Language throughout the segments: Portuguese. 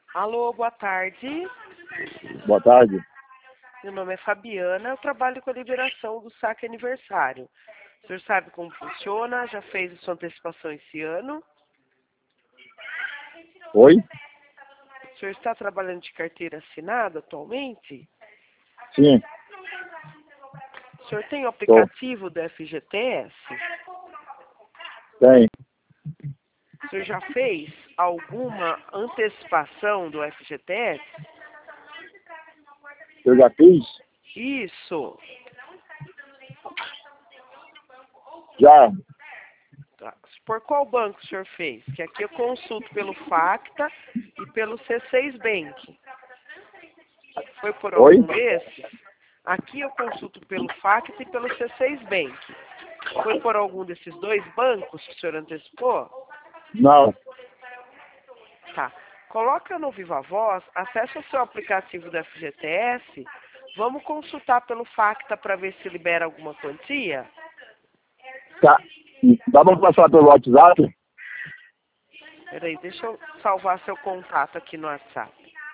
Alô, boa tarde. Boa tarde. Meu nome é Fabiana, eu trabalho com a liberação do saque aniversário. O senhor sabe como funciona? Já fez a sua antecipação esse ano? Oi? O senhor está trabalhando de carteira assinada atualmente? Sim, O senhor tem o aplicativo do FGTS? tem. O senhor já fez alguma antecipação do FGTS? Eu já fiz? Isso. Já. Tá. Por qual banco o senhor fez? Que aqui eu consulto pelo Facta e pelo C6 Bank. Foi por Oi? algum desses? Aqui eu consulto pelo Facta e pelo C6 Bank. Foi por algum desses dois bancos que o senhor antecipou? Não. Tá. Coloca no Viva Voz, acessa o seu aplicativo do FGTS, vamos consultar pelo Facta para ver se libera alguma quantia? Tá. Dá pra passar pelo WhatsApp? Peraí, deixa eu salvar seu contato aqui no WhatsApp.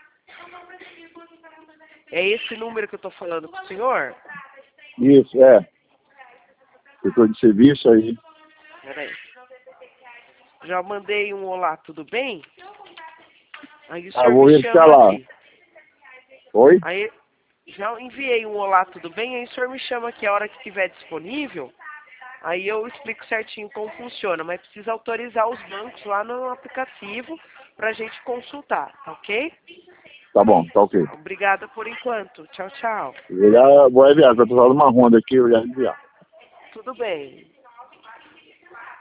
É esse número que eu tô falando com o senhor? Isso, é. Eu tô de serviço aí. Peraí. Já mandei um olá, tudo bem? Aí o senhor Vou me verificar chama lá. aqui. Oi? Aí já enviei um olá, tudo bem? Aí o senhor me chama aqui a hora que estiver disponível. Aí eu explico certinho como funciona, mas precisa autorizar os bancos lá no aplicativo para a gente consultar, tá ok? Tá bom, tá ok. Obrigada por enquanto. Tchau, tchau. Eu já vou enviar, eu tô fazendo uma ronda aqui, eu já enviar. Tudo bem.